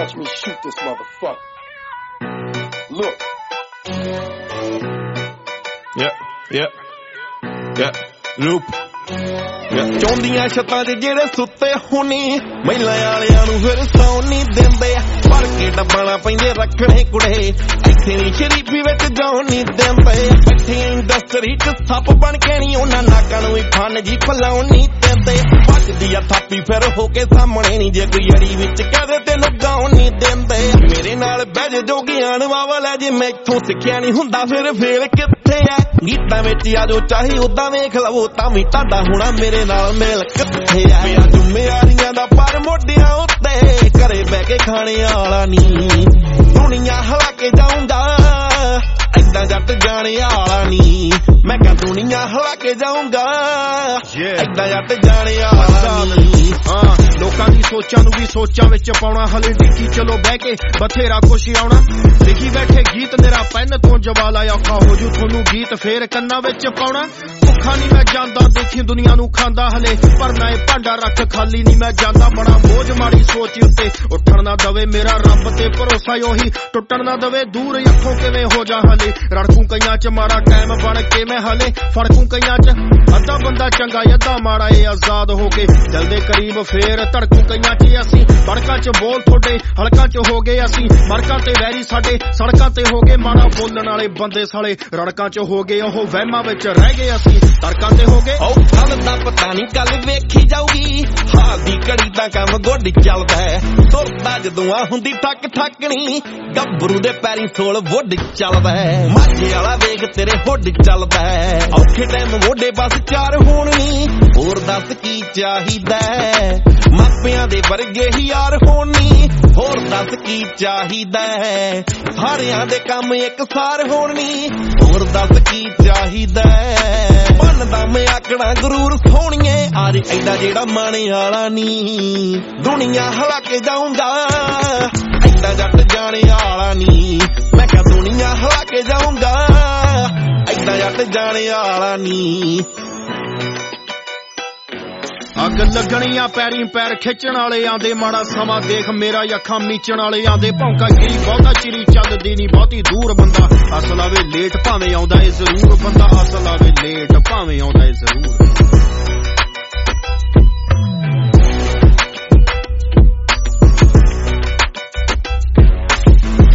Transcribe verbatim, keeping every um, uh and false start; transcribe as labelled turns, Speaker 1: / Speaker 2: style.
Speaker 1: Watch me shoot this motherfucker. Look.
Speaker 2: Yeah, yeah, yeah, loop. ਚੌਂਦੀਆਂ ਛੱਤਾਂ 'ਚ ਜਿਹੜੇ ਸੁੱਤੇ ਹੁਣੀ ਮਹਿਲਾਂ ਵਾਲਿਆਂ ਨੂੰ ਫਿਰ ਸੌਣ ਨਹੀਂ ਦਿੰਦੇ ਭਰ ਕੇ ਡੱਬਾਣਾ ਪੈਂਦੇ ਰੱਖਣੇ ਕੁੜੇ ਇੱਥੇ ਨੀ ਸ਼ਰੀਫੀ ਵਿੱਚ ਜਾਣ ਨਹੀਂ ਦਿੰਦੇ ਇੱਥੇ ਇੰਡਸਟਰੀ 'ਚ ਸੱਪ ਬਣ ਕੇ ਨੀ ਉਹਨਾਂ ਨਾਕਾਂ ਨੂੰ ਵੀ ਫਨ ਜੀ ਫਲਾਉਣ ਨਹੀਂ ਦਿੰਦੇ ਵੱਜਦੀ ਆ ਥਾਪੀ ਫਿਰ ਹੋ ਕੇ ਸਾਹਮਣੇ ਨੀ ਜੇ ਕੋਈ ਅੜੀ ਵਿੱਚ ਕਹਦੇ ਤੈਨੂੰ ਗਾਉਣ ਨਹੀਂ ਦਿੰਦੇ ਮੇਰੇ ਨਾਲ ਬਹਿ ਜੇ ਜੋ ਗਿਆਨ ਵਾਵਾ ਲੈ ਜੇ ਮੈਥੋਂ ਸਿੱਖਿਆ ਨਹੀਂ ਹੁੰਦਾ ਫਿਰ ਫੇਲ ਕਿੱਥੇ ਆ ਗੀਤਾਂ ਵਿੱਚ ਆ ਜੋ ਚਾਹੀ ਉਦਾਂ ਵੇਖ ਲਵੋ ਤਾਂ ਵੀ ਤੁਹਾਡਾ ਹੋਣਾ ਮੇਰੇ ਨਾਲ ਮੇਲ ਕਿੱਥੇ ਆ ਮੇਰਾ ਜ਼ਿੰਮੇਵਾਰੀਆਂ ਦਾ ਪਰ ਮੋਢਿਆਂ ਉੱਤੇ ਘਰੇ ਬਹਿ ਕੇ ਖਾਣੇ ਵਾਲਾ ਨੀ ਦੁਨੀਆ ਹਲਾ ਕੇ ਜਾਊਂਗਾ ਏਦਾਂ ਜੱਟ ਜਾਣੇ ਵਾਲਾ ਨੀ ਮੈਂ ਕਿਹਾ ਦੁਨੀਆ ਹਲਾ ਕੇ ਜਾਊਂਗਾ ਏਦਾਂ ਜੱਟ ਜਾਣੇ ਵਾਲਾ ਨੀ
Speaker 3: ਹਾਂ ਲੋਕਾਂ ਦੀ ਸੋਚਾਂ ਨੂੰ ਵੀ ਸੋਚਾਂ ਵਿੱਚ ਪਾਉਣਾ ਹਲੇ ਡਿੱਕੀ ਚਲੋ ਬਹਿ ਕੇ ਬਥੇਰਾ ਕੁਛ ਆਉਣਾ ਲਿਖੀ ਬੈਠੇ ਗੀਤ ਮੇਰਾ ਪੈਨ ਤੋਂ ਜਵਾਲਾ ਔਖਾ ਹੋ ਜੂ ਤੁਹਾਨੂੰ ਗੀਤ ਫੇਰ ਕੰਨਾਂ ਵਿੱਚ ਪਾਉਣਾ ਭੁੱਖਾ ਨਹੀਂ ਮੈਂ ਜਾਂਦਾ ਦੇਖੀ ਦੁਨੀਆ ਨੂੰ ਖਾਂਦਾ ਹਲੇ ਪਰ ਨਾ ਇਹ ਭਾਂਡਾ ਰੱਖ ਖਾਲੀ ਨਹੀਂ ਮੈਂ ਜਾਂਦਾ ਬੜਾ ਬੋਝ ਮਾੜੀ ਸੋਚ ਉੱਤੇ ਉੱਠਣ ਨਾ ਦਵੇ ਮੇਰਾ ਰੱਬ ਤੇ ਭਰੋਸਾ ਉਹੀ ਟੁੱਟਣ ਨਾ ਦਵੇ ਦੂਰ ਅੱਖੋਂ ਕਿਵੇਂ ਹੋ ਜਾ ਹਲੇ ਰੜਕੂ ਕਈਆਂ ਚ ਮਾੜਾ ਟਾਈਮ ਬਣ ਕੇ ਮੈਂ ਹਲੇ ਫੜਕੂ ਕਈਆਂ ਚ ਅੱਧਾ ਬੰਦਾ ਚੰਗਾ ਅੱਧਾ ਮਾੜਾ ਏ ਆਜ਼ਾਦ ਹੋ ਕੇ ਦਿਲ ਦੇ ਕਰੀਬ ਫੇਰ ਧੜਕੂ ਕਈਆਂ ਚ ਅਸੀਂ ਸੜਕਾਂ ਚ ਬੋਲ ਥੋੜੇ ਹਲਕਾਂ ਚ ਹੋ ਗਏ ਅਸੀਂ ਮਰਕਾਂ ਤੇ ਵੈਰੀ ਸਾਡੇ ਸੜਕਾਂ ਤੇ ਹੋ ਗਏ ਮਾੜਾ ਬੋਲਣ ਵਾਲੇ ਬੰਦੇ ਸਾਲੇ ਰੜਕਾਂ ਚ ਹੋ ਗਏ ਉਹ ਵਹਿਮਾਂ ਵਿੱਚ ਰਹਿ ਗਏ ਅਸੀਂ ਤੜਕਾਂ ਤੇ ਹੋ ਗਏ
Speaker 2: ਉਹ ਕੱਲ ਦਾ ਪਤਾ ਨਹੀਂ ਕੱਲ ਵੇਖੀ ਜਾਊਗੀ ਹਾਲ ਦੀ ਘੜੀ ਤਾਂ ਕੰਮ ਗੋਡੀ ਚੱਲਦਾ ਹੈ ਤੁਰਦਾ ਜਦੋਂ ਆ ਹੁੰਦੀ ਠੱਕ ਠੱਕਣੀ ਗੱਭਰੂ ਦੇ ਪੈਰੀ ਸੋਲ ਵੁੱਡ ਚੱਲਦਾ ਹੈ ਮਾਝੇ ਵਾਲਾ ਵੇਖ ਤੇਰੇ ਹੁੱਡ ਚੱਲਦਾ ਹੈ ਔਖੇ ਟਾਈਮ ਮੋਢੇ ਬਸ ਚਾਰ ਹੋਣ ਨੀ ਹੋਰ ਦੱਸ ਕੀ ਚਾਹੀਦਾ ਮਾਪਿਆਂ ਦੇ ਵਰਗੇ ਹੀ ਯਾਰ ਹੋਣ ਨੀ ਹੋਰ ਦੱਸ ਕੀ ਚਾਹੀਦਾ ਸਾਰਿਆਂ ਦੇ ਕੰਮ ਇੱਕ ਸਾਰ ਹੋਣ ਨੀ ਹੋਰ ਦੱਸ ਕੀ ਚਾਹੀਦਾ ਬਣਦਾ ਮੈਂ ਆਕੜਾ ਗਰੂਰ ਸੋਹਣੀਏ ਆਜ ਐਡਾ ਜਿਹੜਾ ਮਾਣੇ ਵਾਲਾ ਨੀ ਦੁਨੀਆ ਹਲਾ ਕੇ ਜਾਊਂਗਾ ਐਡਾ ਜੱਟ ਜਾਣੇ ਵਾਲਾ ਨੀ ਮੈਂ ਕਿਹਾ ਦੁਨੀਆ ਹਲਾ ਕੇ ਜਾਊਂਗਾ ਐਡਾ ਜੱਟ ਜਾਣੇ ਵਾਲਾ ਨੀ
Speaker 3: ਅੱਗ ਲੱਗਣੀਆਂ ਪੈਰੀਂ ਪੈਰ ਖਿੱਚਣ ਵਾਲੇ ਆਂਦੇ ਮਾੜਾ ਸਮਾਂ ਦੇਖ ਮੇਰਾ ਅੱਖਾਂ ਮੀਚਣ ਵਾਲੇ ਆਂਦੇ ਭੌਂਕਾ ਗਿਰੀ ਬਹੁਤਾ ਚਿਰੀ ਚੱਲਦੀ ਨੀ ਬਹੁਤੀ ਦੂਰ ਬੰਦਾ ਅਸਲ ਆਵੇ ਲੇਟ ਭਾਵੇਂ ਆਉਂਦਾ ਏ ਜ਼ਰੂਰ ਬੰਦਾ ਅਸਲ ਆਵੇ ਲੇਟ ਭਾਵੇਂ ਆਉਂਦਾ ਏ ਜ਼ਰੂਰ